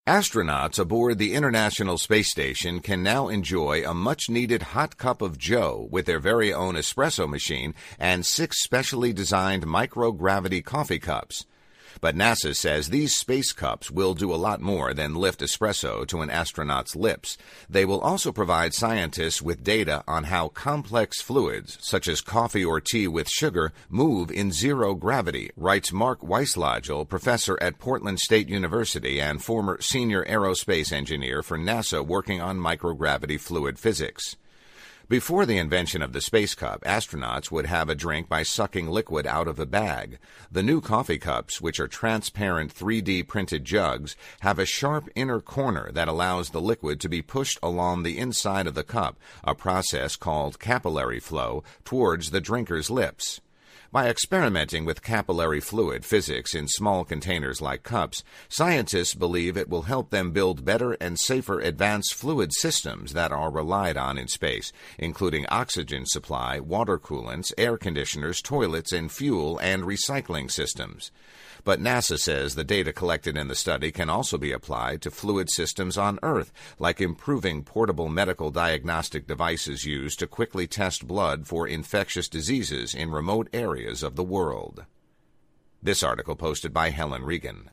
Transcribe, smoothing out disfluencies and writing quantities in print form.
Astronauts aboard the International Space Station can now enjoy a much-needed hot cup of joe with their very own espresso machine and 6 specially designed microgravity coffee cups. But NASA says these space cups will do a lot more than lift espresso to an astronaut's lips. They will also provide scientists with data on how complex fluids, such as coffee or tea with sugar, move in zero gravity, writes Mark Weislogel, professor at Portland State University and former senior aerospace engineer for NASA working on microgravity fluid physics. Before the invention of the space cup, astronauts would have a drink by sucking liquid out of a bag. The new coffee cups, which are transparent 3D printed jugs, have a sharp inner corner that allows the liquid to be pushed along the inside of the cup, a process called capillary flow, towards the drinker's lips. By experimenting with capillary fluid physics in small containers like cups, scientists believe it will help them build better and safer advanced fluid systems that are relied on in space, including oxygen supply, water coolants, air conditioners, toilets, and fuel and recycling systems. But NASA says the data collected in the study can also be applied to fluid systems on Earth, like improving portable medical diagnostic devices used to quickly test blood for infectious diseases in remote areas of the world. This article posted by Helen Regan.